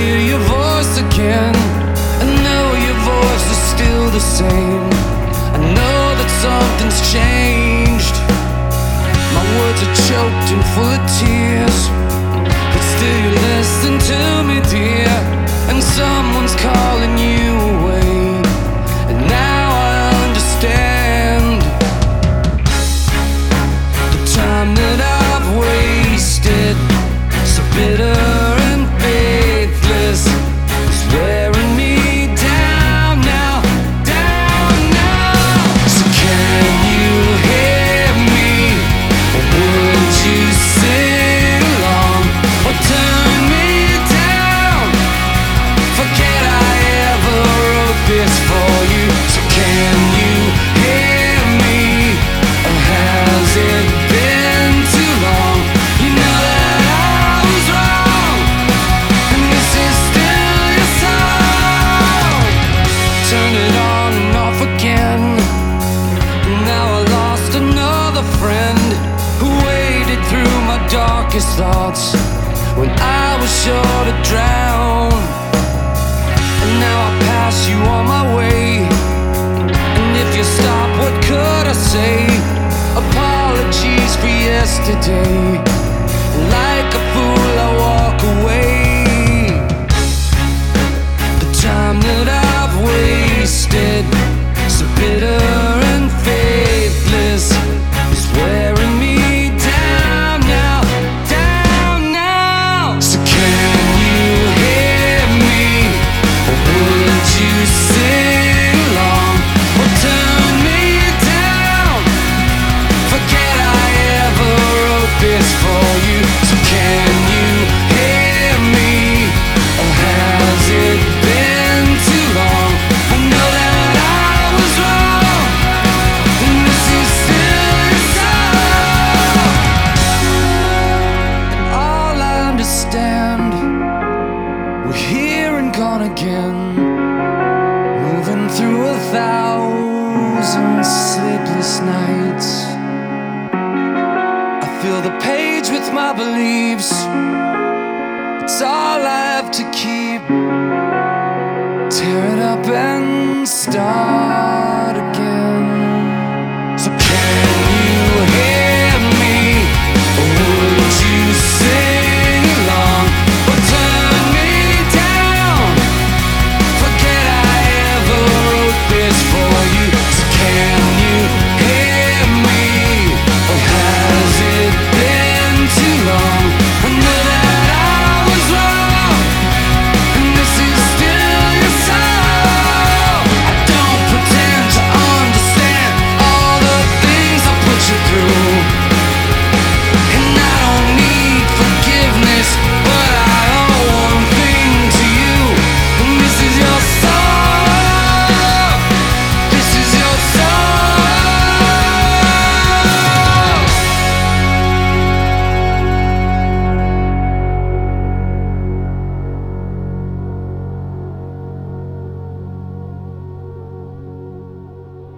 hear your voice again. I know your voice is still the same. I know that something's changed. My words are choked and full of tears, but still you listen to me, dear. And someone's calling you away, and now I understand the time that I've wasted, so bitter and faithless, is wearing me down now, down now. So can you hear me, or would you sing along, or turn me down? Forget I ever wrote this for you. So can you hear me, or has it been too long? You know that I was wrong, and this is still your song. Turn it on and off again. Now I lost another friend who waded through my darkest thoughts when I was sure to drown. And now I pass you on my way, and if you stop, what could I say? Apologies for yesterday. Like a fool I walk away. The time that I've wasted, so bitter and faithless, is wearing me down now, down now. So can you hear me, or would you sing along, or turn me down? Forget I ever wrote this for you. So can you hear me, or has it been too long? I know that I was wrong, and this is still your song. And all I understand, we're here and gone again, moving through 1,000 sleepless nights. I fill the page with my beliefs. It's all I have to keep. Tear it up and start